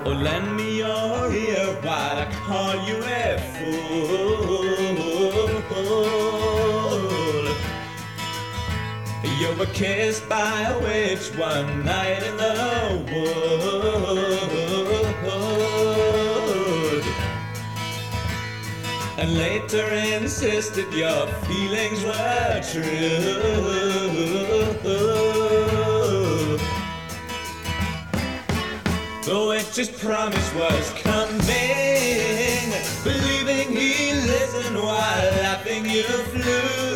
Oh, lend me your ear while I call you a fool. You were kissed by a witch one night in the wood, and later insisted your feelings were true. The witch's promise was coming, believing he listened while laughing you flew.